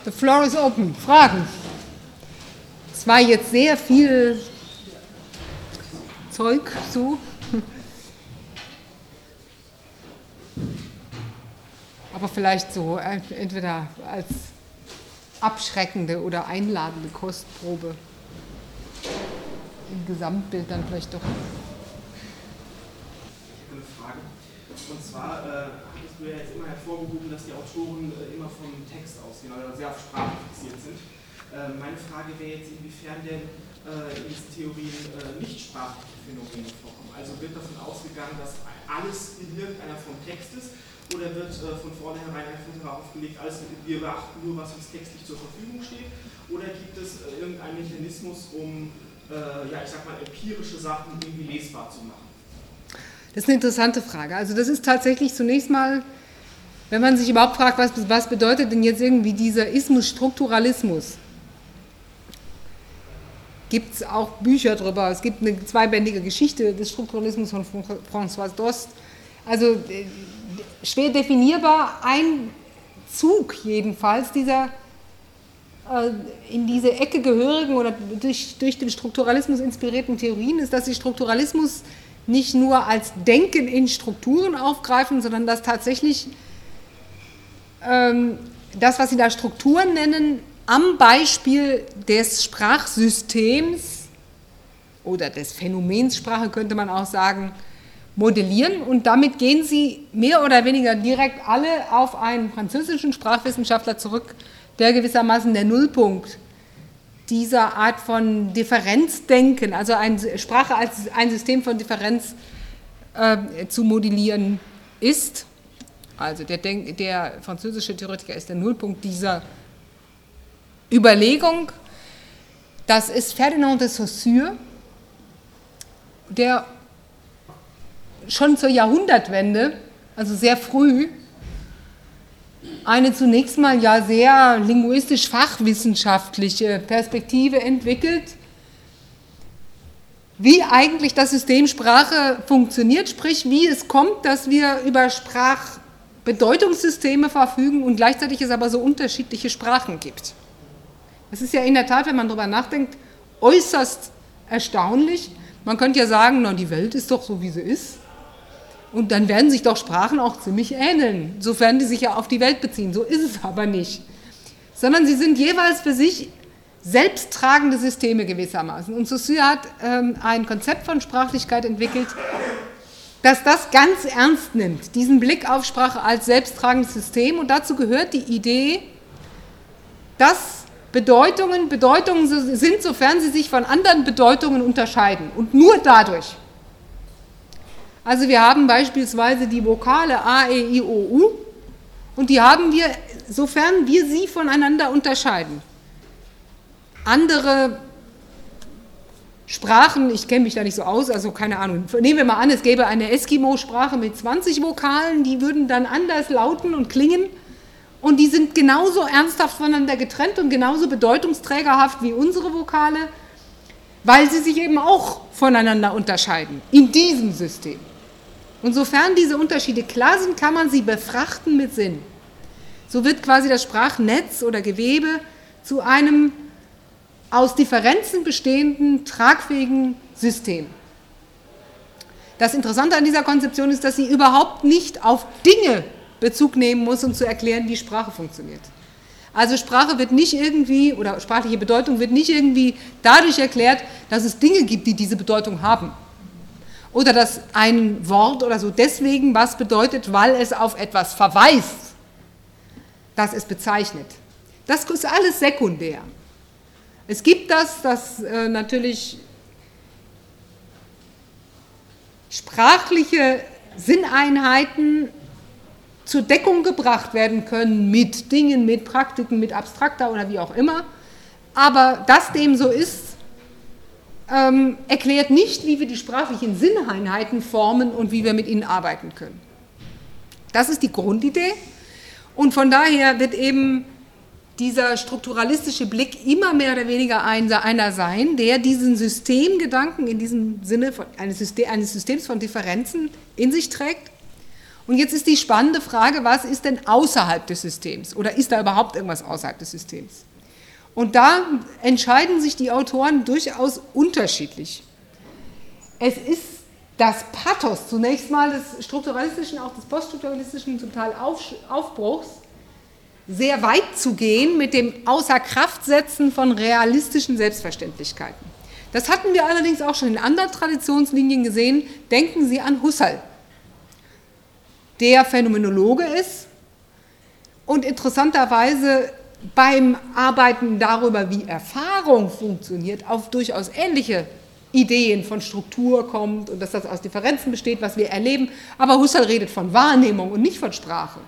The floor is open. Fragen? Es war jetzt sehr viel Zeug so. Aber vielleicht so entweder als abschreckende oder einladende Kostprobe. Im Gesamtbild dann vielleicht doch. Ich habe eine Frage. Und zwar hattest du ja jetzt immer hervorgehoben, dass die Autoren immer vom Text ausgehen, oder sehr auf Sprache fixiert sind. Meine Frage wäre jetzt, inwiefern denn in diesen Theorien nichtsprachliche Phänomene vorkommen. Also wird davon ausgegangen, dass alles in irgendeiner Form Text ist, oder wird von vornherein einfach darauf gelegt, alles wir beachten nur, was uns textlich zur Verfügung steht, oder gibt es irgendeinen Mechanismus, um ich sag mal, empirische Sachen irgendwie lesbar zu machen? Das ist eine interessante Frage. Also das ist tatsächlich zunächst mal, wenn man sich überhaupt fragt, was bedeutet denn jetzt irgendwie dieser Ismus, Strukturalismus? Gibt es auch Bücher drüber. Es gibt eine zweibändige Geschichte des Strukturalismus von François Dost. Also schwer definierbar, ein Zug jedenfalls dieser in diese Ecke gehörigen oder durch den Strukturalismus inspirierten Theorien ist, dass sie Strukturalismus nicht nur als Denken in Strukturen aufgreifen, sondern dass tatsächlich das, was sie da Strukturen nennen, am Beispiel des Sprachsystems oder des Phänomens Sprache, könnte man auch sagen, modellieren, und damit gehen sie mehr oder weniger direkt alle auf einen französischen Sprachwissenschaftler zurück, der gewissermaßen der Nullpunkt dieser Art von Differenzdenken, also Sprache als ein System von Differenz zu modellieren ist. Also der französische Theoretiker ist der Nullpunkt dieser Überlegung. Das ist Ferdinand de Saussure, der schon zur Jahrhundertwende, also sehr früh, eine zunächst mal ja sehr linguistisch-fachwissenschaftliche Perspektive entwickelt, wie eigentlich das System Sprache funktioniert, sprich wie es kommt, dass wir über Sprachbedeutungssysteme verfügen und gleichzeitig es aber so unterschiedliche Sprachen gibt. Das ist ja in der Tat, wenn man darüber nachdenkt, äußerst erstaunlich. Man könnte ja sagen, na, die Welt ist doch so, wie sie ist. Und dann werden sich doch Sprachen auch ziemlich ähneln, sofern die sich ja auf die Welt beziehen. So ist es aber nicht. Sondern sie sind jeweils für sich selbsttragende Systeme gewissermaßen. Und Saussure hat ein Konzept von Sprachlichkeit entwickelt, das das ganz ernst nimmt, diesen Blick auf Sprache als selbsttragendes System. Und dazu gehört die Idee, dass Bedeutungen sind, sofern sie sich von anderen Bedeutungen unterscheiden. Und nur dadurch. Also wir haben beispielsweise die Vokale A, E, I, O, U und die haben wir, sofern wir sie voneinander unterscheiden. Andere Sprachen, ich kenne mich da nicht so aus, also keine Ahnung, nehmen wir mal an, es gäbe eine Eskimo-Sprache mit 20 Vokalen, die würden dann anders lauten und klingen und die sind genauso ernsthaft voneinander getrennt und genauso bedeutungsträgerhaft wie unsere Vokale, weil sie sich eben auch voneinander unterscheiden, in diesem System. Und sofern diese Unterschiede klar sind, kann man sie befrachten mit Sinn. So wird quasi das Sprachnetz oder Gewebe zu einem aus Differenzen bestehenden, tragfähigen System. Das Interessante an dieser Konzeption ist, dass sie überhaupt nicht auf Dinge Bezug nehmen muss, um zu erklären, wie Sprache funktioniert. Also Sprache wird nicht irgendwie, oder sprachliche Bedeutung wird nicht irgendwie dadurch erklärt, dass es Dinge gibt, die diese Bedeutung haben. Oder dass ein Wort oder so deswegen was bedeutet, weil es auf etwas verweist, das es bezeichnet. Das ist alles sekundär. Es gibt dass natürlich sprachliche Sinneinheiten zur Deckung gebracht werden können mit Dingen, mit Praktiken, mit Abstrakta oder wie auch immer. Aber dass dem so ist, erklärt nicht, wie wir die sprachlichen Sinneinheiten formen und wie wir mit ihnen arbeiten können. Das ist die Grundidee und von daher wird eben dieser strukturalistische Blick immer mehr oder weniger einer sein, der diesen Systemgedanken in diesem Sinne eines Systems von Differenzen in sich trägt Und jetzt ist die spannende Frage, was ist denn außerhalb des Systems? Oder ist da überhaupt irgendwas außerhalb des Systems? Und da entscheiden sich die Autoren durchaus unterschiedlich. Es ist das Pathos zunächst mal des strukturalistischen, auch des poststrukturalistischen zum Teil Aufbruchs, sehr weit zu gehen mit dem Außerkraftsetzen von realistischen Selbstverständlichkeiten. Das hatten wir allerdings auch schon in anderen Traditionslinien gesehen. Denken Sie an Husserl, der Phänomenologe ist und interessanterweise beim Arbeiten darüber, wie Erfahrung funktioniert, auf durchaus ähnliche Ideen von Struktur kommt und dass das aus Differenzen besteht, was wir erleben. Aber Husserl redet von Wahrnehmung und nicht von Sprache.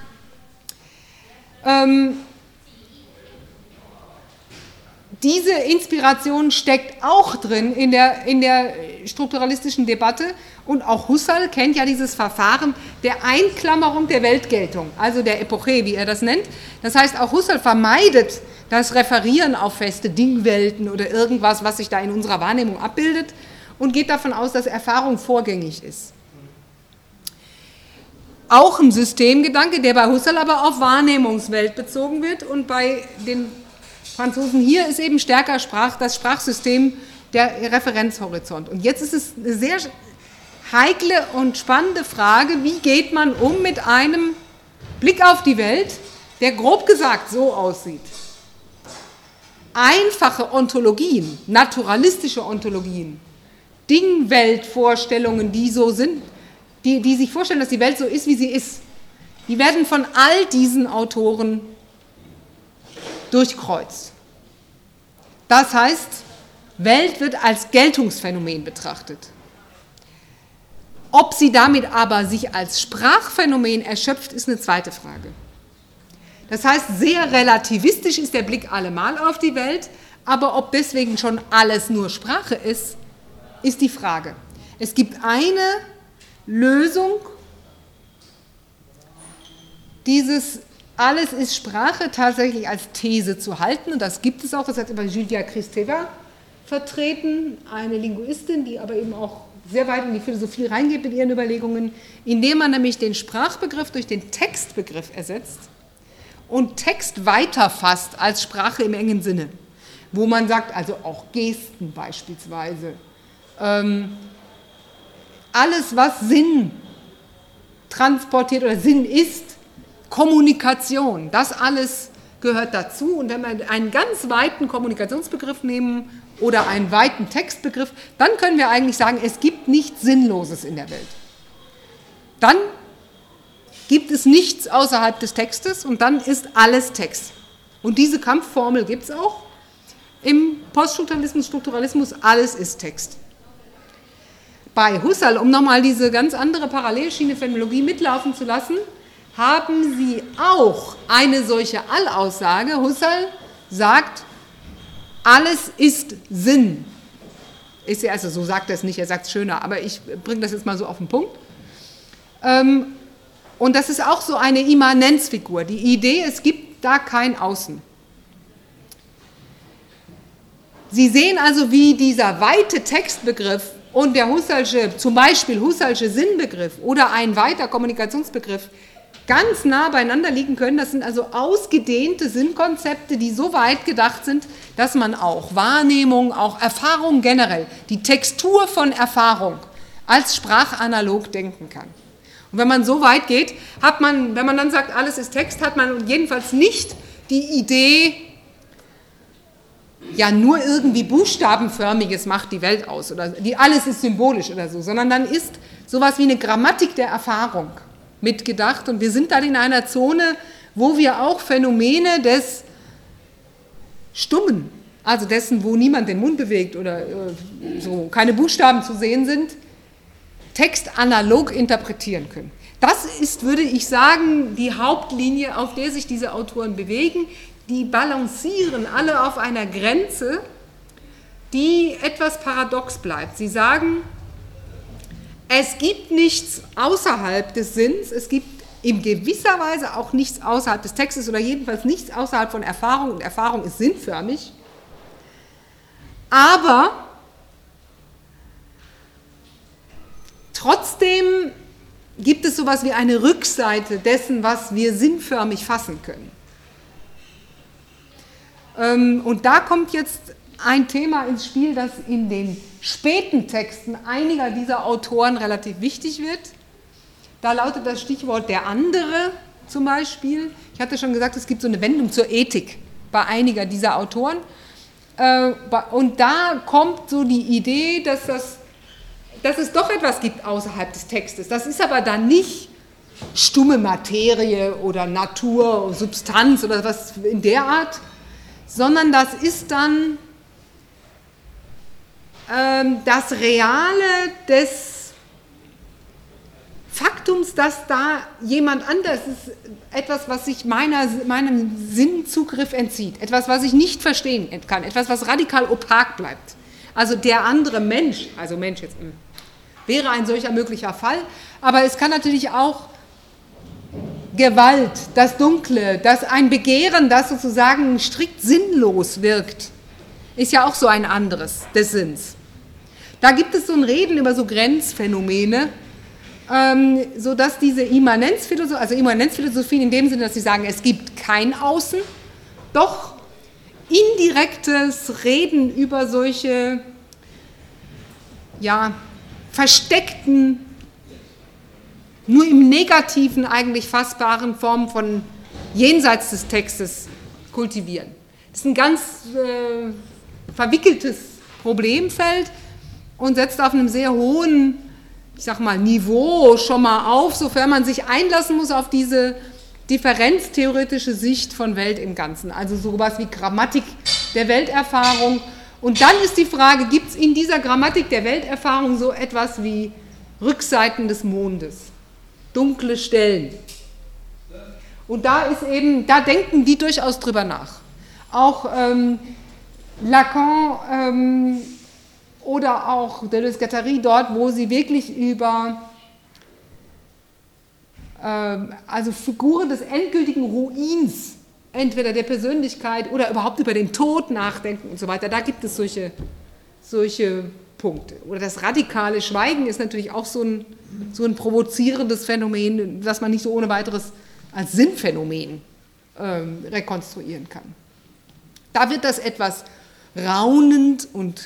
Diese Inspiration steckt auch drin in der strukturalistischen Debatte und auch Husserl kennt ja dieses Verfahren der Einklammerung der Weltgeltung, also der Epoche, wie er das nennt. Das heißt, auch Husserl vermeidet das Referieren auf feste Dingwelten oder irgendwas, was sich da in unserer Wahrnehmung abbildet und geht davon aus, dass Erfahrung vorgängig ist. Auch ein Systemgedanke, der bei Husserl aber auf Wahrnehmungswelt bezogen wird und bei den Franzosen hier ist eben stärker das Sprachsystem der Referenzhorizont. Und jetzt ist es eine sehr heikle und spannende Frage, wie geht man um mit einem Blick auf die Welt, der grob gesagt so aussieht. Einfache Ontologien, naturalistische Ontologien, Dingweltvorstellungen, die so sind, die sich vorstellen, dass die Welt so ist, wie sie ist, die werden von all diesen Autoren durchkreuzt. Das heißt, Welt wird als Geltungsphänomen betrachtet. Ob sie damit aber sich als Sprachphänomen erschöpft, ist eine zweite Frage. Das heißt, sehr relativistisch ist der Blick allemal auf die Welt, aber ob deswegen schon alles nur Sprache ist, ist die Frage. Es gibt eine Lösung, dieses alles ist Sprache tatsächlich als These zu halten, und das gibt es auch, das hat über Julia Kristeva vertreten, eine Linguistin, die aber eben auch sehr weit in die Philosophie reingeht mit ihren Überlegungen, indem man nämlich den Sprachbegriff durch den Textbegriff ersetzt und Text weiterfasst als Sprache im engen Sinne, wo man sagt, also auch Gesten beispielsweise, alles, was Sinn transportiert oder Sinn ist, Kommunikation, das alles gehört dazu. Und wenn wir einen ganz weiten Kommunikationsbegriff nehmen oder einen weiten Textbegriff, dann können wir eigentlich sagen, es gibt nichts Sinnloses in der Welt. Dann gibt es nichts außerhalb des Textes und dann ist alles Text. Und diese Kampfformel gibt es auch im Poststrukturalismus, Strukturalismus, alles ist Text. Bei Husserl, um nochmal diese ganz andere Parallelschiene Phänomenologie mitlaufen zu lassen, haben Sie auch eine solche Allaussage. Husserl sagt, alles ist Sinn. Ist ja, also so sagt er es nicht, er sagt es schöner, aber ich bringe das jetzt mal so auf den Punkt. Und das ist auch so eine Immanenzfigur, die Idee, es gibt da kein Außen. Sie sehen also, wie dieser weite Textbegriff und der Husserlsche, zum Beispiel Husserlsche Sinnbegriff oder ein weiter Kommunikationsbegriff ganz nah beieinander liegen können. Das sind also ausgedehnte Sinnkonzepte, die so weit gedacht sind, dass man auch Wahrnehmung, auch Erfahrung generell, die Textur von Erfahrung als sprachanalog denken kann. Und wenn man so weit geht, hat man, wenn man dann sagt, alles ist Text, hat man jedenfalls nicht die Idee, ja, nur irgendwie Buchstabenförmiges macht die Welt aus oder alles ist symbolisch oder so, sondern dann ist sowas wie eine Grammatik der Erfahrung mitgedacht und wir sind dann in einer Zone, wo wir auch Phänomene des Stummen, also dessen, wo niemand den Mund bewegt oder so keine Buchstaben zu sehen sind, textanalog interpretieren können. Das ist, würde ich sagen, die Hauptlinie, auf der sich diese Autoren bewegen. Die balancieren alle auf einer Grenze, die etwas paradox bleibt. Sie sagen, es gibt nichts außerhalb des Sinns, es gibt in gewisser Weise auch nichts außerhalb des Textes oder jedenfalls nichts außerhalb von Erfahrung und Erfahrung ist sinnförmig, aber trotzdem gibt es sowas wie eine Rückseite dessen, was wir sinnförmig fassen können. Und da kommt jetzt ein Thema ins Spiel, das in den späten Texten einiger dieser Autoren relativ wichtig wird. Da lautet das Stichwort der andere zum Beispiel. Ich hatte schon gesagt, es gibt so eine Wendung zur Ethik bei einiger dieser Autoren. Und da kommt so die Idee, dass es doch etwas gibt außerhalb des Textes. Das ist aber dann nicht stumme Materie oder Natur, Substanz oder was in der Art, sondern das ist dann das Reale des Faktums, dass da jemand anders ist, etwas, was sich meinem Sinnzugriff entzieht, etwas, was ich nicht verstehen kann, etwas, was radikal opak bleibt. Also der andere Mensch, also Mensch jetzt wäre ein solcher möglicher Fall, aber es kann natürlich auch Gewalt, das Dunkle, ein Begehren, das sozusagen strikt sinnlos wirkt, ist ja auch so ein anderes des Sinns. Da gibt es so ein Reden über so Grenzphänomene, sodass diese Immanenzphilosophie, also Immanenzphilosophie in dem Sinne, dass sie sagen, es gibt kein Außen, doch indirektes Reden über solche versteckten, nur im Negativen eigentlich fassbaren Formen von jenseits des Textes kultivieren. Das ist ein ganz verwickeltes Problemfeld und setzt auf einem sehr hohen, ich sag mal, Niveau schon mal auf, sofern man sich einlassen muss auf diese differenztheoretische Sicht von Welt im Ganzen, also sowas wie Grammatik der Welterfahrung. Und dann ist die Frage, gibt es in dieser Grammatik der Welterfahrung so etwas wie Rückseiten des Mondes, dunkle Stellen? Und da denken die durchaus drüber nach. Auch Lacan oder auch Deleuze-Guattari dort, wo sie wirklich über also Figuren des endgültigen Ruins, entweder der Persönlichkeit oder überhaupt über den Tod nachdenken und so weiter, da gibt es solche Punkte. Oder das radikale Schweigen ist natürlich auch so ein provozierendes Phänomen, das man nicht so ohne weiteres als Sinnphänomen rekonstruieren kann. Da wird das etwas raunend und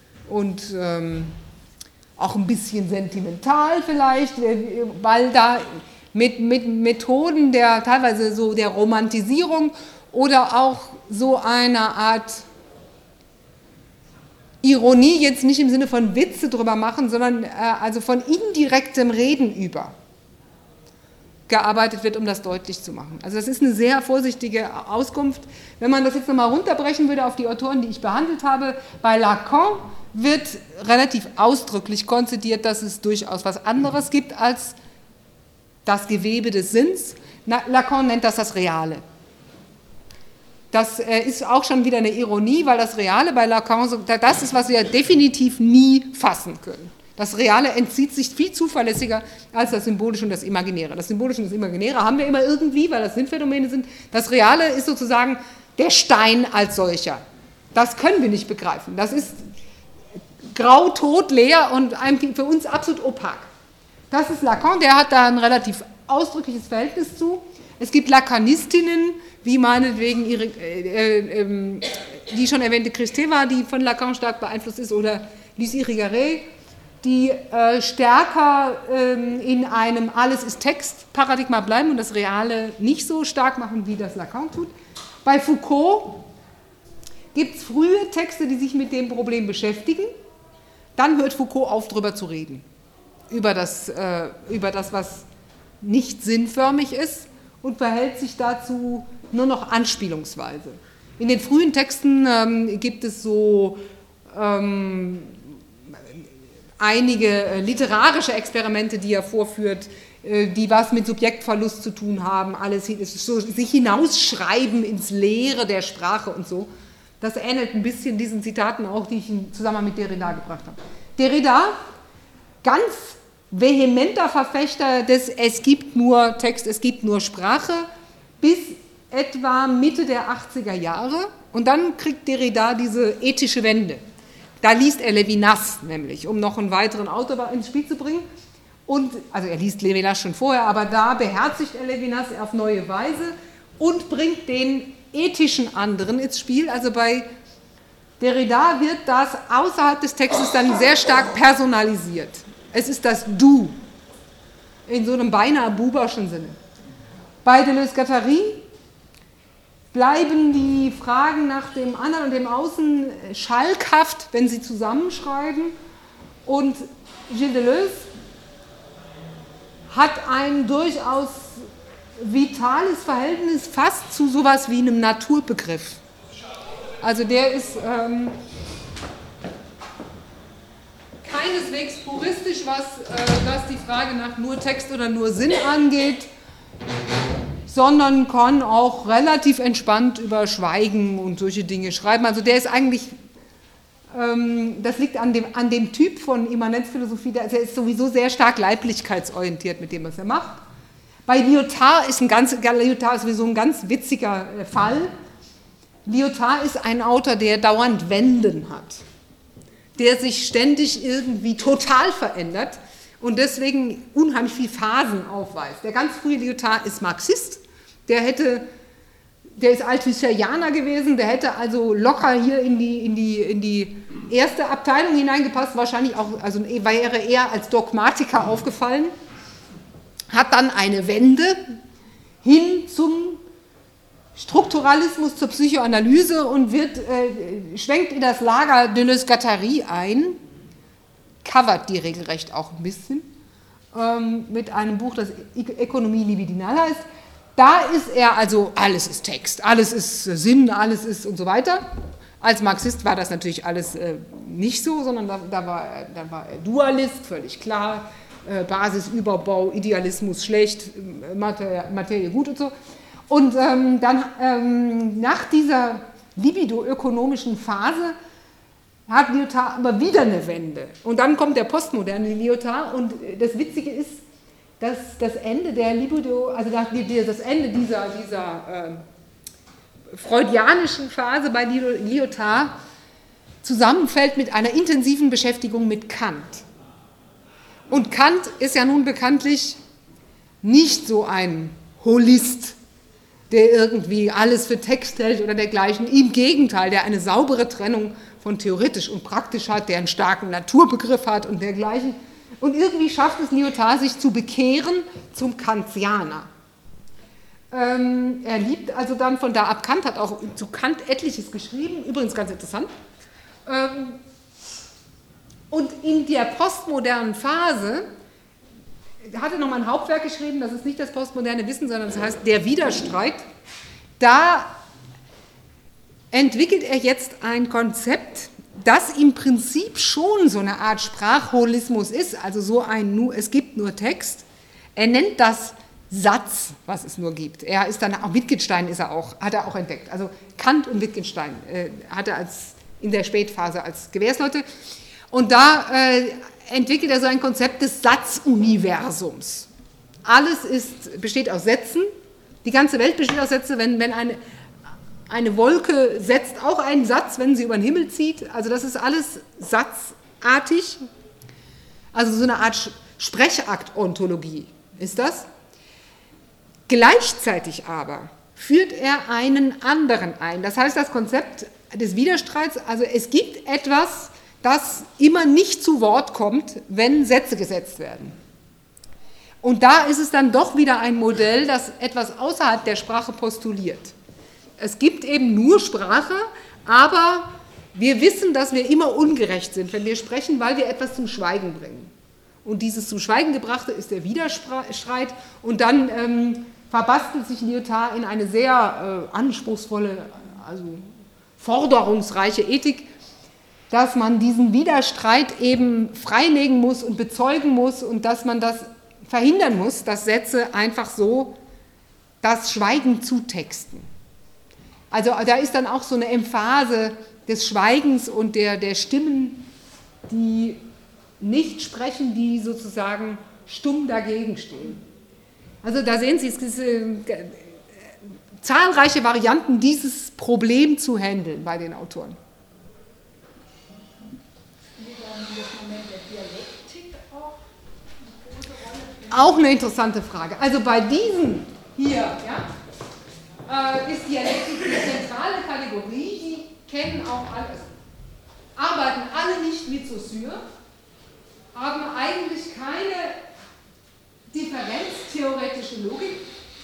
auch ein bisschen sentimental vielleicht, weil da mit Methoden teilweise so der Romantisierung oder auch so einer Art Ironie, jetzt nicht im Sinne von Witze drüber machen, sondern also von indirektem Reden über gearbeitet wird, um das deutlich zu machen. Also das ist eine sehr vorsichtige Auskunft. Wenn man das jetzt nochmal runterbrechen würde auf die Autoren, die ich behandelt habe, bei Lacan wird relativ ausdrücklich konzidiert, dass es durchaus was anderes gibt als das Gewebe des Sinns. Lacan nennt das Reale. Das ist auch schon wieder eine Ironie, weil das Reale bei Lacan, das ist, was wir definitiv nie fassen können. Das Reale entzieht sich viel zuverlässiger als das Symbolische und das Imaginäre. Das Symbolische und das Imaginäre haben wir immer irgendwie, weil das Sinnphänomene sind. Das Reale ist sozusagen der Stein als solcher. Das können wir nicht begreifen. Das ist grau, tot, leer und für uns absolut opak. Das ist Lacan, der hat da ein relativ ausdrückliches Verhältnis zu. Es gibt Lacanistinnen, wie meinetwegen die schon erwähnte Kristeva, die von Lacan stark beeinflusst ist, oder Lucie Irigaray, die stärker in einem Alles-ist-Text-Paradigma bleiben und das Reale nicht so stark machen, wie das Lacan tut. Bei Foucault gibt es frühe Texte, die sich mit dem Problem beschäftigen. Dann hört Foucault auf, darüber zu reden, über das, was nicht sinnförmig ist, und verhält sich dazu nur noch anspielungsweise. In den frühen Texten gibt es so einige literarische Experimente, die er vorführt, die was mit Subjektverlust zu tun haben, alles so sich hinausschreiben ins Leere der Sprache und so. Das ähnelt ein bisschen diesen Zitaten auch, die ich in Zusammenhang mit Derrida gebracht habe. Derrida, ganz vehementer Verfechter des Es gibt nur Text, es gibt nur Sprache, bis etwa Mitte der 80er Jahre, und dann kriegt Derrida diese ethische Wende. Da liest er Levinas nämlich, um noch einen weiteren Autor ins Spiel zu bringen, Und, also er liest Levinas schon vorher, aber da beherzigt er Levinas auf neue Weise und bringt den ethischen anderen ins Spiel. Also bei Derrida wird das außerhalb des Textes dann sehr stark personalisiert. Es ist das Du, in so einem beinahe buberschen Sinne. Bei Deleuze-Guattari bleiben die Fragen nach dem anderen und dem Außen schalkhaft, wenn sie zusammenschreiben. Und Gilles Deleuze hat ein durchaus vitales Verhältnis fast zu sowas wie einem Naturbegriff. Also der ist keineswegs puristisch, was die Frage nach nur Text oder nur Sinn angeht, sondern kann auch relativ entspannt über Schweigen und solche Dinge schreiben. Also der ist eigentlich, das liegt an dem Typ von Immanenzphilosophie, der ist sowieso sehr stark leiblichkeitsorientiert mit dem, was er macht. Bei Lyotard ist sowieso ein ganz witziger Fall. Lyotard ist ein Autor, der dauernd Wenden hat, der sich ständig irgendwie total verändert und deswegen unheimlich viele Phasen aufweist. Der ganz frühe Lyotard ist Marxist, der ist Althusserlianer gewesen, der hätte also locker hier in die erste Abteilung hineingepasst, wahrscheinlich auch, also wäre eher als Dogmatiker aufgefallen, hat dann eine Wende hin zum Strukturalismus, zur Psychoanalyse und schwenkt in das Lager Deleuze-Guattari ein, covert die regelrecht auch ein bisschen, mit einem Buch, das Ökonomie libidinal heißt. Da ist er also, alles ist Text, alles ist Sinn, alles ist und so weiter. Als Marxist war das natürlich alles nicht so, sondern da war er Dualist, völlig klar, Basisüberbau, Idealismus schlecht, Materie gut und so. Und dann nach dieser libido-ökonomischen Phase hat Lyotard aber wieder eine Wende. Und dann kommt der postmoderne Lyotard und das Witzige ist, dass das Ende der Libido, also das Ende dieser freudianischen Phase bei Lyotard zusammenfällt mit einer intensiven Beschäftigung mit Kant. Und Kant ist ja nun bekanntlich nicht so ein Holist, der irgendwie alles für Text hält oder dergleichen. Im Gegenteil, der eine saubere Trennung von theoretisch und praktisch hat, der einen starken Naturbegriff hat und dergleichen. Und irgendwie schafft es Lyotard, sich zu bekehren zum Kantianer. Er liebt also dann von da ab Kant, hat auch zu Kant etliches geschrieben, übrigens ganz interessant. Und in der postmodernen Phase hat er nochmal ein Hauptwerk geschrieben, das ist nicht das postmoderne Wissen, sondern das heißt Der Widerstreit. Da entwickelt er jetzt ein Konzept, das im Prinzip schon so eine Art Sprachholismus ist, also es gibt nur Text. Er nennt das Satz, was es nur gibt. Er ist dann, auch Wittgenstein hat er auch entdeckt. Also Kant und Wittgenstein hat er in der Spätphase als Gewährsleute. Und da entwickelt er so ein Konzept des Satzuniversums. Alles besteht aus Sätzen. Die ganze Welt besteht aus Sätzen. Wenn eine Wolke setzt auch einen Satz, wenn sie über den Himmel zieht. Also das ist alles satzartig. Also so eine Art Sprechakt-Ontologie ist das. Gleichzeitig aber führt er einen anderen ein. Das heißt, das Konzept des Widerstreits, also es gibt etwas, das immer nicht zu Wort kommt, wenn Sätze gesetzt werden. Und da ist es dann doch wieder ein Modell, das etwas außerhalb der Sprache postuliert. Es gibt eben nur Sprache, aber wir wissen, dass wir immer ungerecht sind, wenn wir sprechen, weil wir etwas zum Schweigen bringen. Und dieses zum Schweigen gebrachte ist der Widerstreit und dann verbastelt sich Lyotard in eine sehr anspruchsvolle, also forderungsreiche Ethik, dass man diesen Widerstreit eben freilegen muss und bezeugen muss und dass man das verhindern muss, dass Sätze einfach so das Schweigen zutexten. Also da ist dann auch so eine Emphase des Schweigens und der Stimmen, die nicht sprechen, die sozusagen stumm dagegen stehen. Also da sehen Sie, es gibt zahlreiche Varianten, dieses Problem zu handeln bei den Autoren. Auch eine interessante Frage. Also bei diesen hier, ja, ist Dialektik die zentrale Kategorie, die kennen auch alles. Arbeiten alle nicht mit Saussure, haben eigentlich keine differenztheoretische Logik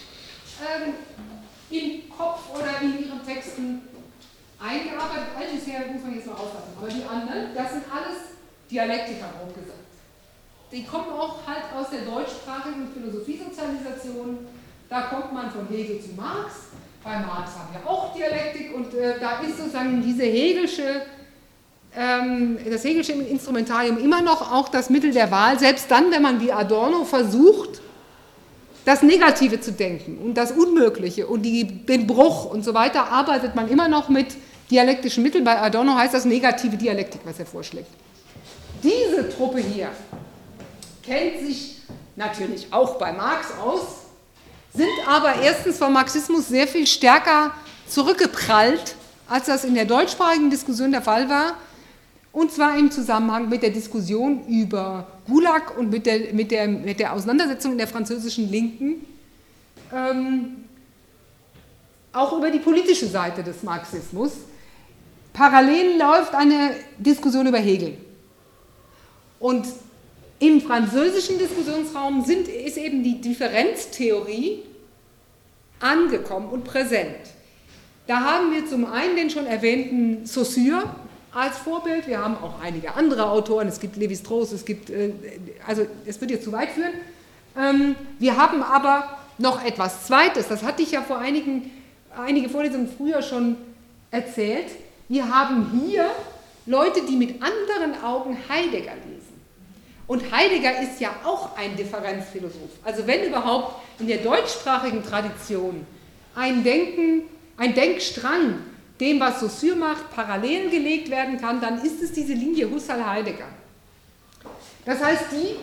im Kopf oder in ihren Texten eingearbeitet. All dies her muss man jetzt mal aufpassen. Aber die anderen, das sind alles Dialektiker, grob gesagt. Die kommen auch halt aus der deutschsprachigen Philosophiesozialisation. Da kommt man von Hegel zu Marx. Bei Marx haben wir auch Dialektik und da ist sozusagen diese das Hegelsche Instrumentarium immer noch auch das Mittel der Wahl, selbst dann, wenn man wie Adorno versucht, das Negative zu denken und das Unmögliche und den Bruch und so weiter, arbeitet man immer noch mit dialektischen Mitteln. Bei Adorno heißt das negative Dialektik, was er vorschlägt. Diese Truppe hier kennt sich natürlich auch bei Marx aus, sind aber erstens vom Marxismus sehr viel stärker zurückgeprallt, als das in der deutschsprachigen Diskussion der Fall war, und zwar im Zusammenhang mit der Diskussion über Gulag und mit der Auseinandersetzung in der französischen Linken, auch über die politische Seite des Marxismus. Parallel läuft eine Diskussion über Hegel. Und im französischen Diskussionsraum ist eben die Differenztheorie angekommen und präsent. Da haben wir zum einen den schon erwähnten Saussure als Vorbild, wir haben auch einige andere Autoren, es gibt Lévi-Strauss, es gibt, also es wird jetzt zu weit führen. Wir haben aber noch etwas Zweites, das hatte ich ja vor einige Vorlesungen früher schon erzählt. Wir haben hier Leute, die mit anderen Augen Heidegger lesen. Und Heidegger ist ja auch ein Differenzphilosoph. Also wenn überhaupt in der deutschsprachigen Tradition ein Denkstrang dem, was Saussure macht, parallel gelegt werden kann, dann ist es diese Linie Husserl-Heidegger. Das heißt, die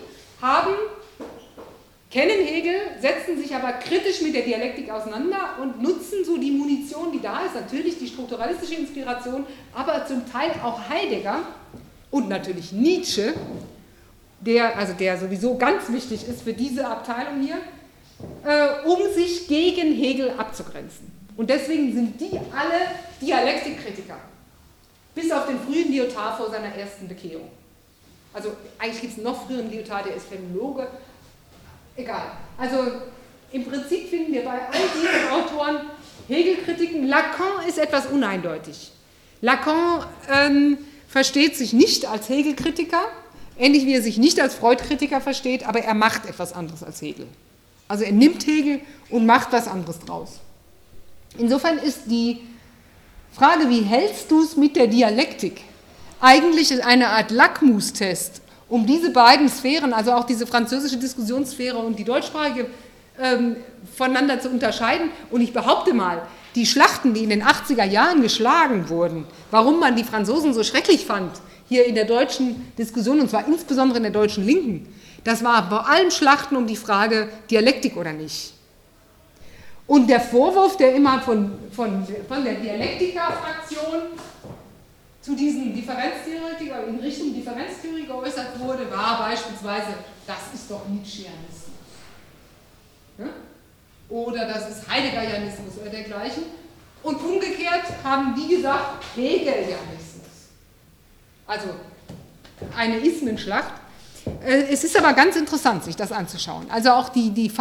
kennen Hegel, setzen sich aber kritisch mit der Dialektik auseinander und nutzen so die Munition, die da ist, natürlich die strukturalistische Inspiration, aber zum Teil auch Heidegger und natürlich Nietzsche, der sowieso ganz wichtig ist für diese Abteilung hier, um sich gegen Hegel abzugrenzen. Und deswegen sind die alle Dialektikkritiker, bis auf den frühen Lyotard vor seiner ersten Bekehrung. Also eigentlich gibt es einen noch früheren Lyotard, der ist Phänomenologe, egal. Also im Prinzip finden wir bei all diesen Autoren Hegel-Kritiken. Lacan ist etwas uneindeutig. Lacan versteht sich nicht als Hegel-Kritiker, ähnlich wie er sich nicht als Freud-Kritiker versteht, aber er macht etwas anderes als Hegel. Also er nimmt Hegel und macht was anderes draus. Insofern ist die Frage, wie hältst du es mit der Dialektik, eigentlich eine Art Lackmustest, um diese beiden Sphären, also auch diese französische Diskussionssphäre und die deutschsprachige, voneinander zu unterscheiden. Und ich behaupte mal, die Schlachten, die in den 80er Jahren geschlagen wurden, warum man die Franzosen so schrecklich fand, hier in der deutschen Diskussion, und zwar insbesondere in der deutschen Linken, das war vor allem Schlachten um die Frage Dialektik oder nicht. Und der Vorwurf, der immer von der Dialektiker-Fraktion zu diesen Differenztheoretikern, in Richtung Differenztheorie geäußert wurde, war beispielsweise, das ist doch Nietzscheanismus. Ja? Oder das ist Heideggerianismus oder dergleichen. Und umgekehrt haben die gesagt, Hegelianismus. Also eine Ismenschlacht. Es ist aber ganz interessant, sich das anzuschauen. Also auch die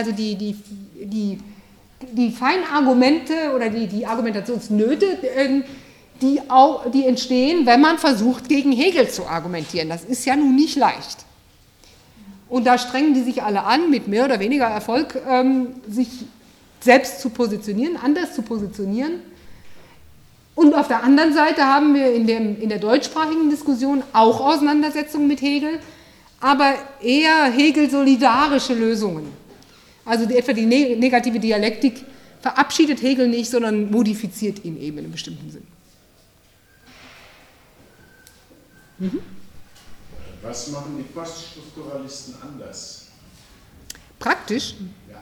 Feinargumente oder die Argumentationsnöte, die entstehen, wenn man versucht, gegen Hegel zu argumentieren. Das ist ja nun nicht leicht. Und da strengen die sich alle an, mit mehr oder weniger Erfolg, sich selbst zu positionieren, anders zu positionieren. Und auf der anderen Seite haben wir in der deutschsprachigen Diskussion auch Auseinandersetzungen mit Hegel, aber eher Hegel-solidarische Lösungen. Also etwa die negative Dialektik verabschiedet Hegel nicht, sondern modifiziert ihn eben in einem bestimmten Sinn. Mhm. Was machen die Poststrukturalisten anders? Praktisch? Ja.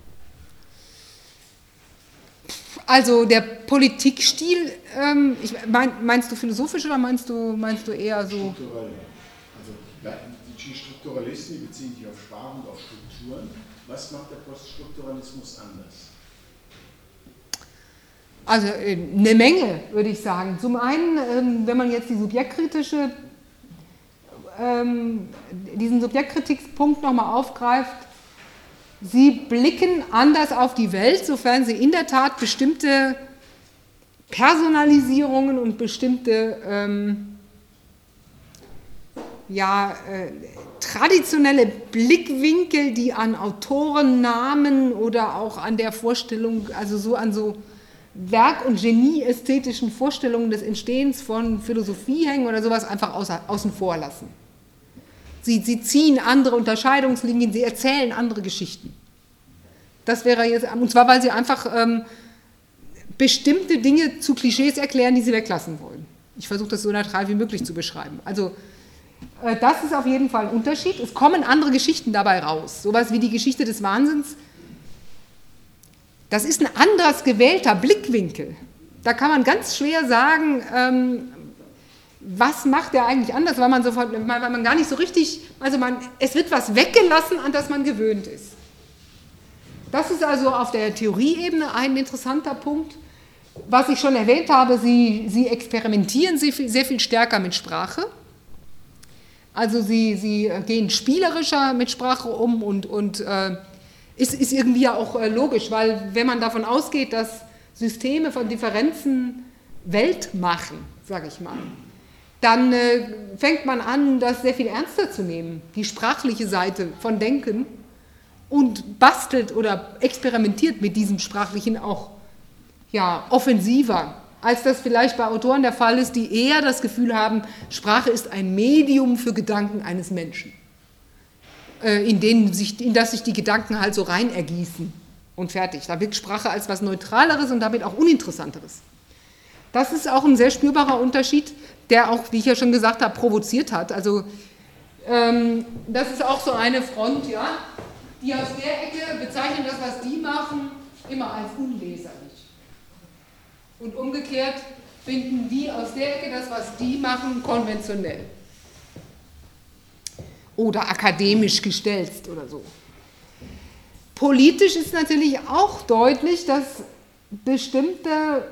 Also der Politikstil, meinst du philosophisch oder meinst du eher so? Strukturell. Also die Strukturalisten, die beziehen sich auf Sprache und auf Strukturen. Was macht der Poststrukturalismus anders? Also eine Menge, würde ich sagen. Zum einen, wenn man jetzt die diesen Subjektkritikpunkt nochmal aufgreift, sie blicken anders auf die Welt, sofern sie in der Tat bestimmte Personalisierungen und bestimmte traditionelle Blickwinkel, die an Autorennamen oder auch an der Vorstellung, also so an so Werk- und Genie-ästhetischen Vorstellungen des Entstehens von Philosophie hängen oder sowas, einfach außen vor lassen. Sie ziehen andere Unterscheidungslinien, sie erzählen andere Geschichten. Das wäre jetzt, und zwar, weil sie einfach bestimmte Dinge zu Klischees erklären, die sie weglassen wollen. Ich versuche das so neutral wie möglich zu beschreiben. Also das ist auf jeden Fall ein Unterschied. Es kommen andere Geschichten dabei raus. Sowas wie die Geschichte des Wahnsinns. Das ist ein anders gewählter Blickwinkel. Da kann man ganz schwer sagen, was macht der eigentlich anders, weil man gar nicht so richtig, es wird was weggelassen, an das man gewöhnt ist. Das ist also auf der Theorieebene ein interessanter Punkt. Was ich schon erwähnt habe, sie experimentieren sehr viel stärker mit Sprache. Also sie gehen spielerischer mit Sprache um und ist irgendwie ja auch logisch, weil wenn man davon ausgeht, dass Systeme von Differenzen Welt machen, sage ich mal, dann fängt man an, das sehr viel ernster zu nehmen, die sprachliche Seite von Denken, und bastelt oder experimentiert mit diesem Sprachlichen auch offensiver, als das vielleicht bei Autoren der Fall ist, die eher das Gefühl haben, Sprache ist ein Medium für Gedanken eines Menschen, in das sich die Gedanken halt so rein ergießen und fertig. Da wirkt Sprache als was Neutraleres und damit auch Uninteressanteres. Das ist auch ein sehr spürbarer Unterschied, der auch, wie ich ja schon gesagt habe, provoziert hat. Also das ist auch so eine Front, ja. Die aus der Ecke bezeichnen das, was die machen, immer als unleserlich. Und umgekehrt finden die aus der Ecke das, was die machen, konventionell. Oder akademisch gestelzt oder so. Politisch ist natürlich auch deutlich, dass bestimmte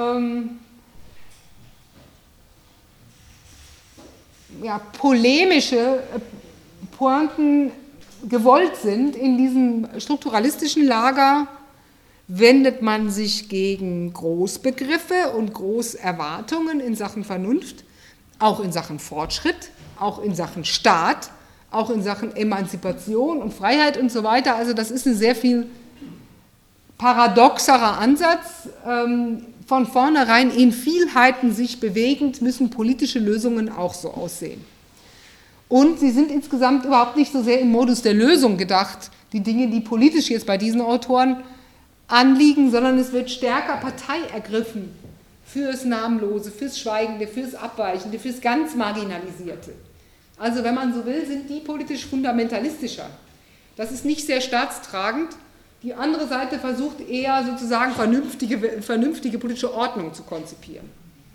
polemische Pointen gewollt sind. In diesem strukturalistischen Lager wendet man sich gegen Großbegriffe und Großerwartungen in Sachen Vernunft, auch in Sachen Fortschritt, auch in Sachen Staat, auch in Sachen Emanzipation und Freiheit und so weiter. Also das ist ein sehr viel paradoxerer Ansatz. Von vornherein in Vielheiten sich bewegend müssen politische Lösungen auch so aussehen. Und sie sind insgesamt überhaupt nicht so sehr im Modus der Lösung gedacht, die Dinge, die politisch jetzt bei diesen Autoren anliegen, sondern es wird stärker Partei ergriffen fürs Namenlose, fürs Schweigende, fürs Abweichende, fürs ganz Marginalisierte. Also wenn man so will, sind die politisch fundamentalistischer. Das ist nicht sehr staatstragend. Die andere Seite versucht eher sozusagen vernünftige politische Ordnung zu konzipieren.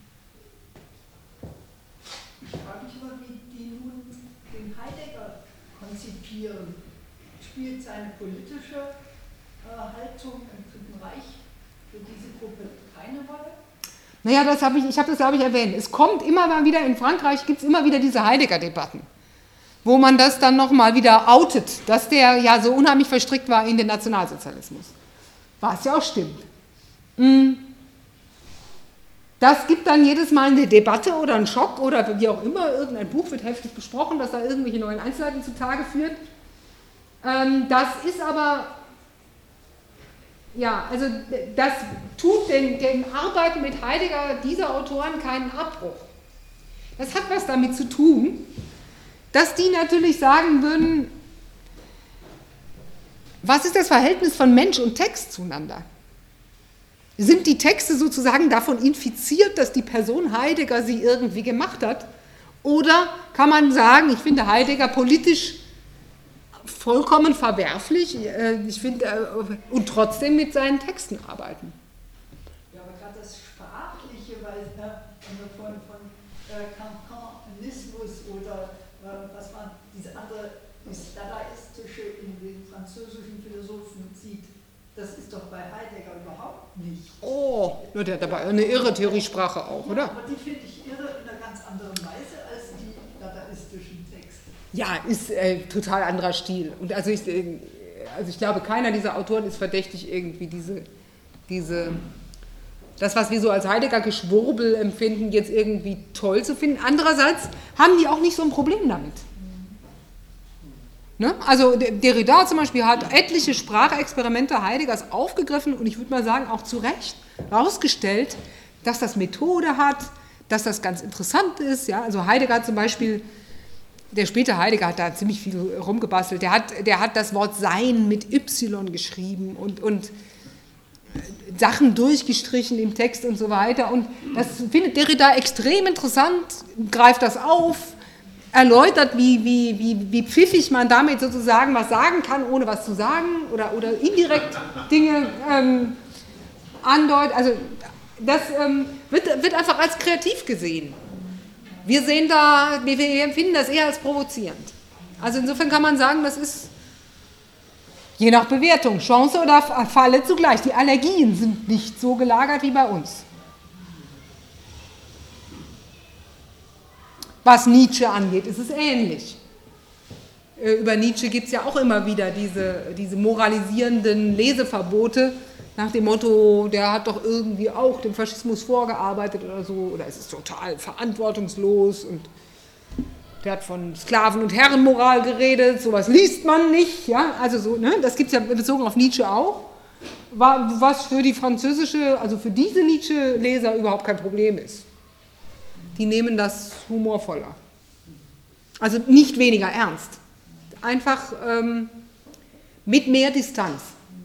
Ich frage mich immer, wie die nun den Heidegger konzipieren. Spielt seine politische Haltung im Dritten Reich für diese Gruppe keine Rolle? Naja, ich habe das, glaube ich, erwähnt. Es kommt immer mal wieder, in Frankreich gibt es immer wieder diese Heidegger-Debatten, wo man das dann nochmal wieder outet, dass der ja so unheimlich verstrickt war in den Nationalsozialismus. Was ja auch stimmt. Das gibt dann jedes Mal eine Debatte oder einen Schock oder wie auch immer, irgendein Buch wird heftig besprochen, das da irgendwelche neuen Einzelheiten zutage führt. Das ist aber, also das tut den Arbeiten mit Heidegger dieser Autoren keinen Abbruch. Das hat was damit zu tun, dass die natürlich sagen würden, was ist das Verhältnis von Mensch und Text zueinander? Sind die Texte sozusagen davon infiziert, dass die Person Heidegger sie irgendwie gemacht hat? Oder kann man sagen, ich finde Heidegger politisch vollkommen verwerflich, und trotzdem mit seinen Texten arbeiten? Ja, aber gerade das Sprachliche, weil wenn wir von Kantianismus oder was man diese andere, das Dadaistische in den französischen Philosophen sieht, das ist doch bei Heidegger überhaupt nicht. Oh, der hat aber eine irre Theoriesprache auch, oder? Ja, aber die finde ich irre in einer ganz anderen Weise als die dadaistischen Texte. Ja, ist total anderer Stil. Und also ich glaube, keiner dieser Autoren ist verdächtig, irgendwie das, was wir so als Heidegger-Geschwurbel empfinden, jetzt irgendwie toll zu finden. Andererseits haben die auch nicht so ein Problem damit. Ne? Also Derrida zum Beispiel hat etliche Sprachexperimente Heideggers aufgegriffen und ich würde mal sagen, auch zu Recht herausgestellt, dass das Methode hat, dass das ganz interessant ist. Ja? Also Heidegger hat zum Beispiel, der späte Heidegger hat da ziemlich viel rumgebastelt, der hat das Wort Sein mit Y geschrieben und Sachen durchgestrichen im Text und so weiter. Und das findet Derrida extrem interessant, greift das auf, erläutert, wie pfiffig man damit sozusagen was sagen kann, ohne was zu sagen oder indirekt Dinge andeutet. Also das wird einfach als kreativ gesehen. Wir empfinden das eher als provozierend. Also insofern kann man sagen, das ist je nach Bewertung, Chance oder Falle zugleich. Die Allergien sind nicht so gelagert wie bei uns. Was Nietzsche angeht, ist es ähnlich. Über Nietzsche gibt es ja auch immer wieder diese moralisierenden Leseverbote nach dem Motto, der hat doch irgendwie auch dem Faschismus vorgearbeitet oder so, oder es ist total verantwortungslos und der hat von Sklaven- und Herrenmoral geredet, sowas liest man nicht, ja, also so, ne? Das gibt es ja bezogen auf Nietzsche auch, was für die französische, also für diese Nietzsche-Leser überhaupt kein Problem ist. Die nehmen das humorvoller. Also nicht weniger ernst, einfach mit mehr Distanz.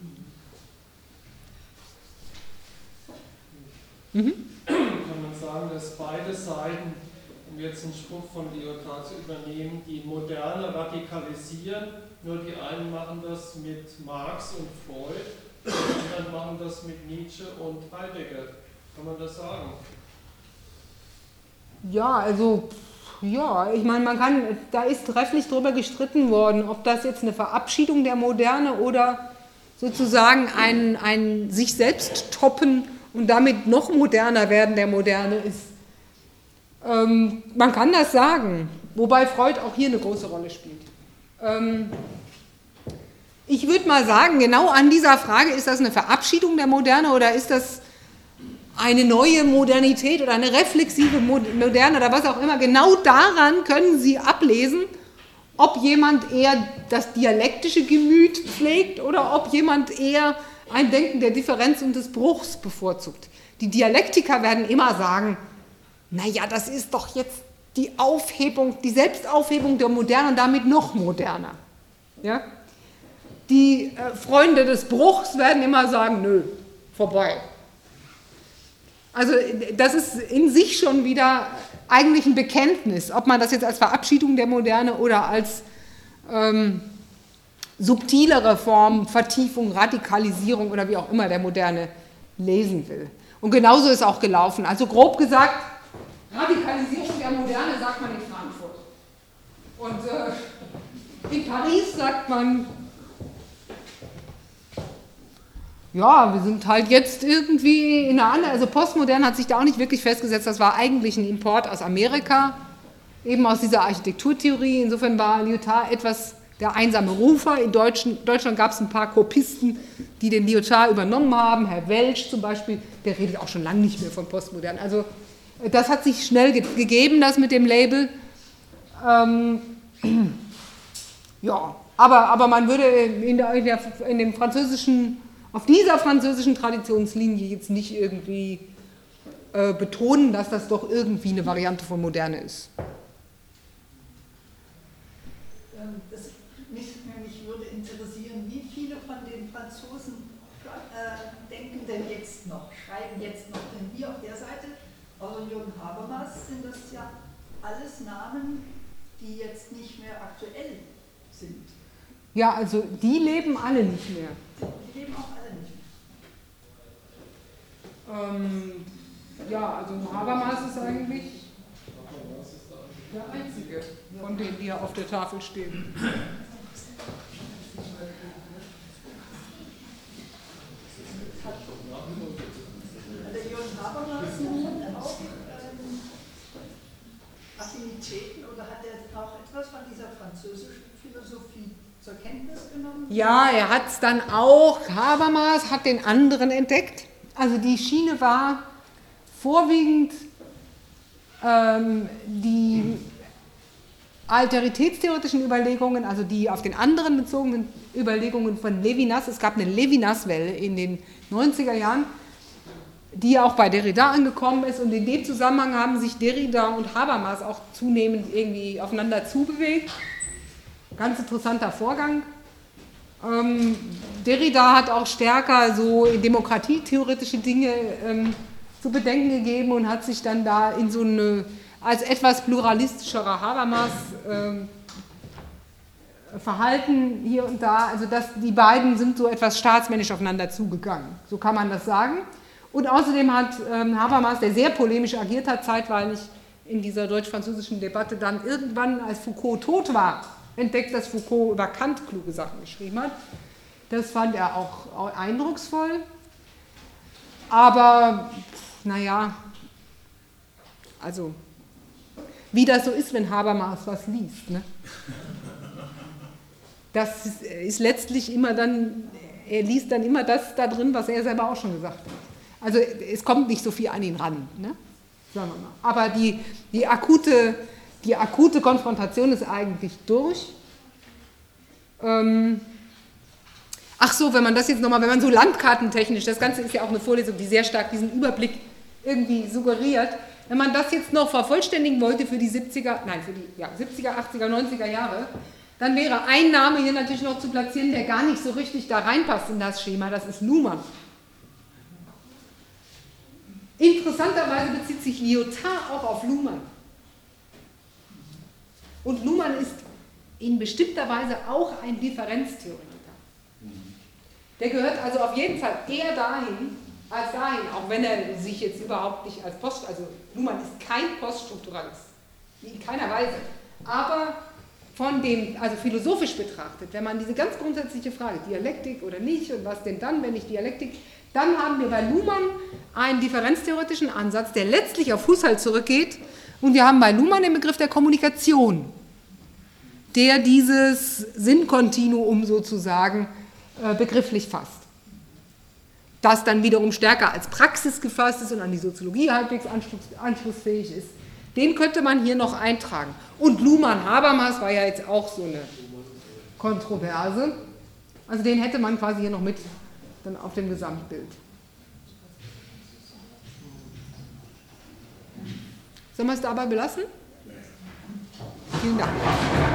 Kann man sagen, dass beide Seiten, um jetzt einen Spruch von Lyotard zu übernehmen, die Moderne radikalisieren, nur die einen machen das mit Marx und Freud, die anderen machen das mit Nietzsche und Heidegger. Kann man das sagen? Ja, also, ja, ich meine, da ist trefflich drüber gestritten worden, ob das jetzt eine Verabschiedung der Moderne oder sozusagen ein sich selbst toppen und damit noch moderner werden der Moderne ist. Man kann das sagen, wobei Freud auch hier eine große Rolle spielt. Ich würde mal sagen, genau an dieser Frage, ist das eine Verabschiedung der Moderne oder ist das eine neue Modernität oder eine reflexive Moderne oder was auch immer, genau daran können Sie ablesen, ob jemand eher das dialektische Gemüt pflegt oder ob jemand eher ein Denken der Differenz und des Bruchs bevorzugt. Die Dialektiker werden immer sagen, naja, das ist doch jetzt die Selbstaufhebung der Moderne und damit noch moderner. Ja? Die Freunde des Bruchs werden immer sagen, nö, vorbei. Also das ist in sich schon wieder eigentlich ein Bekenntnis, ob man das jetzt als Verabschiedung der Moderne oder als subtilere Form, Vertiefung, Radikalisierung oder wie auch immer der Moderne lesen will. Und genauso ist auch gelaufen. Also grob gesagt, Radikalisierung der Moderne sagt man in Frankfurt. Und in Paris sagt man, ja, wir sind halt jetzt irgendwie in einer anderen, also Postmodern hat sich da auch nicht wirklich festgesetzt, das war eigentlich ein Import aus Amerika, eben aus dieser Architekturtheorie. Insofern war Lyotard etwas der einsame Rufer. In Deutschland gab es ein paar Kopisten, die den Lyotard übernommen haben, Herr Welsch zum Beispiel, der redet auch schon lange nicht mehr von Postmodern. Also das hat sich schnell gegeben, das mit dem Label. Ja, aber man würde in dem französischen, auf dieser französischen Traditionslinie jetzt nicht irgendwie betonen, dass das doch irgendwie eine Variante von Moderne ist. Mich würde interessieren, wie viele von den Franzosen denken denn jetzt noch, schreiben jetzt noch, denn hier auf der Seite, außer Jürgen Habermas, sind das ja alles Namen, die jetzt nicht mehr aktuell sind. Ja, also die leben alle nicht mehr. Die leben auch alle nicht mehr. Ja, also Habermas ist eigentlich Habermas ist da Der einzige von denen, die hier auf der Tafel stehen. Der Jürgen Habermas nun auch Affinitäten oder hat er auch etwas von dieser französischen Philosophie zur Kenntnis genommen? Ja, er hat es dann auch, Habermas hat den anderen entdeckt. Also die Schiene war vorwiegend die alteritätstheoretischen Überlegungen, also die auf den anderen bezogenen Überlegungen von Levinas. Es gab eine Levinas-Welle in den 90er Jahren, die auch bei Derrida angekommen ist, und in dem Zusammenhang haben sich Derrida und Habermas auch zunehmend irgendwie aufeinander zubewegt. Ganz interessanter Vorgang. Derrida hat auch stärker so demokratietheoretische Dinge zu bedenken gegeben und hat sich dann da in so eine, als etwas pluralistischerer Habermas verhalten hier und da. Also die beiden sind so etwas staatsmännisch aufeinander zugegangen, so kann man das sagen. Und außerdem hat Habermas, der sehr polemisch agiert hat, zeitweilig in dieser deutsch-französischen Debatte, dann irgendwann, als Foucault tot war, entdeckt, dass Foucault über Kant kluge Sachen geschrieben hat. Das fand er auch eindrucksvoll. Aber, naja, also, wie das so ist, wenn Habermas was liest, ne? Das ist letztlich immer dann, er liest dann immer das da drin, was er selber auch schon gesagt hat. Also es kommt nicht so viel an ihn ran, ne? Sagen wir mal. Aber die akute Konfrontation ist eigentlich durch. Ach so, wenn man das jetzt nochmal, wenn man so landkartentechnisch, das Ganze ist ja auch eine Vorlesung, die sehr stark diesen Überblick irgendwie suggeriert, wenn man das jetzt noch vervollständigen wollte für die 70er, 80er, 90er Jahre, dann wäre ein Name hier natürlich noch zu platzieren, der gar nicht so richtig da reinpasst in das Schema, das ist Luhmann. Interessanterweise bezieht sich Lyotard auch auf Luhmann. Und Luhmann ist in bestimmter Weise auch ein Differenztheoretiker. Der gehört also auf jeden Fall eher dahin, als dahin, auch wenn er sich jetzt überhaupt nicht als also Luhmann ist kein Poststrukturalist, in keiner Weise. Aber von dem, also philosophisch betrachtet, wenn man diese ganz grundsätzliche Frage, Dialektik oder nicht und was denn dann, wenn nicht Dialektik, dann haben wir bei Luhmann einen differenztheoretischen Ansatz, der letztlich auf Husserl zurückgeht, und wir haben bei Luhmann den Begriff der Kommunikation, der dieses Sinnkontinuum sozusagen begrifflich fasst. Das dann wiederum stärker als Praxis gefasst ist und an die Soziologie halbwegs anschlussfähig ist. Den könnte man hier noch eintragen. Und Luhmann-Habermas war ja jetzt auch so eine Kontroverse. Also den hätte man quasi hier noch mit dann auf dem Gesamtbild. Sollen wir es dabei belassen? Vielen Dank.